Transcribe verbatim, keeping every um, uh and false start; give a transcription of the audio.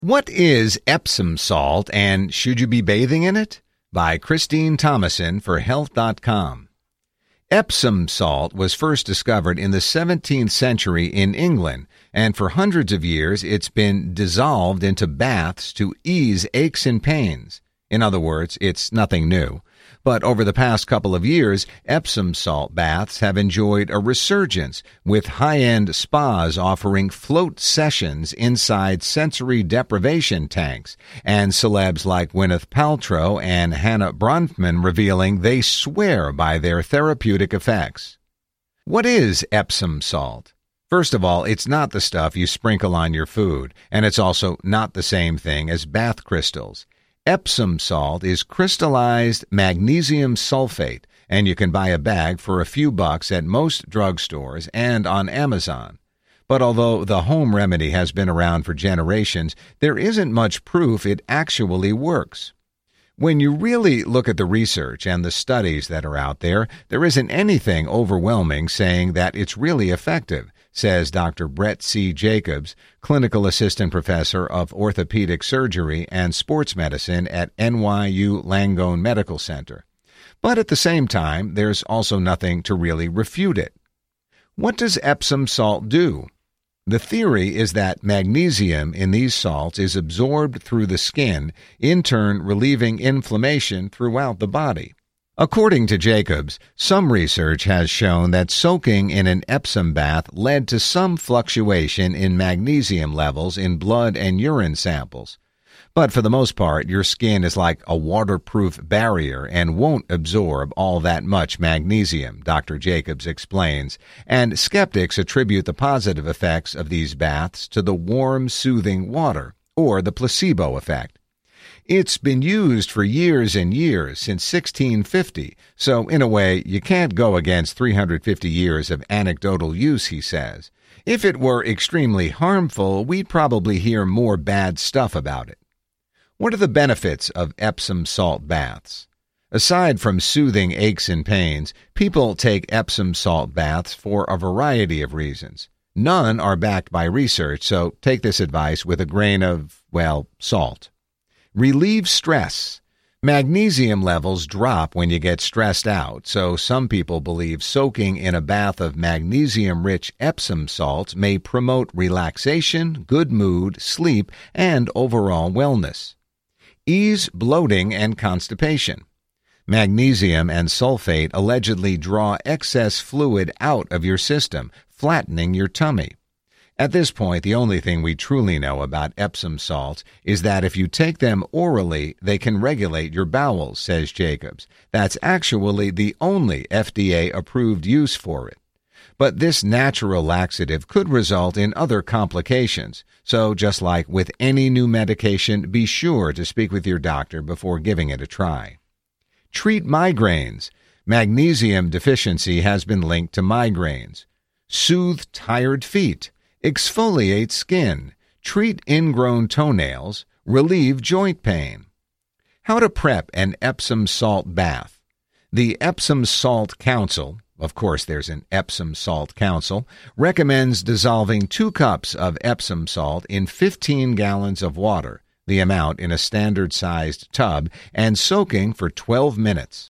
What is Epsom salt and should you be bathing in it? By Christine Thomason for health dot com. Epsom salt was first discovered in the seventeenth century in England, and for hundreds of years it's been dissolved into baths to ease aches and pains. In other words, it's nothing new. But over the past couple of years, Epsom salt baths have enjoyed a resurgence, with high-end spas offering float sessions inside sensory deprivation tanks, and celebs like Gwyneth Paltrow and Hannah Bronfman revealing they swear by their therapeutic effects. What is Epsom salt? First of all, it's not the stuff you sprinkle on your food, and it's also not the same thing as bath crystals. Epsom salt is crystallized magnesium sulfate, and you can buy a bag for a few bucks at most drugstores and on Amazon. But although the home remedy has been around for generations, there isn't much proof it actually works. When you really look at the research and the studies that are out there, there isn't anything overwhelming saying that it's really effective, says Doctor Brett C. Jacobs, clinical assistant professor of orthopedic surgery and sports medicine at N Y U Langone Medical Center. But at the same time, there's also nothing to really refute it. What does Epsom salt do? The theory is that magnesium in these salts is absorbed through the skin, in turn relieving inflammation throughout the body. According to Jacobs, some research has shown that soaking in an Epsom bath led to some fluctuation in magnesium levels in blood and urine samples. But for the most part, your skin is like a waterproof barrier and won't absorb all that much magnesium, Doctor Jacobs explains, and skeptics attribute the positive effects of these baths to the warm, soothing water, or the placebo effect. It's been used for years and years, since sixteen fifty, so in a way you can't go against three hundred fifty years of anecdotal use, he says. If it were extremely harmful, we'd probably hear more bad stuff about it. What are the benefits of Epsom salt baths? Aside from soothing aches and pains, people take Epsom salt baths for a variety of reasons. None are backed by research, so take this advice with a grain of, well, salt. Relieve stress. Magnesium levels drop when you get stressed out, so some people believe soaking in a bath of magnesium-rich Epsom salts may promote relaxation, good mood, sleep, and overall wellness. Ease bloating and constipation. Magnesium and sulfate allegedly draw excess fluid out of your system, flattening your tummy. At this point, the only thing we truly know about Epsom salts is that if you take them orally, they can regulate your bowels, says Jacobs. That's actually the only F D A-approved use for it. But this natural laxative could result in other complications, so just like with any new medication, be sure to speak with your doctor before giving it a try. Treat migraines. Magnesium deficiency has been linked to migraines. Soothe tired feet. Exfoliate skin. Treat ingrown toenails. Relieve joint pain. How to prep an Epsom salt bath. The Epsom Salt Council, of course there's an Epsom Salt Council, recommends dissolving two cups of Epsom salt in fifteen gallons of water, the amount in a standard-sized tub, and soaking for twelve minutes.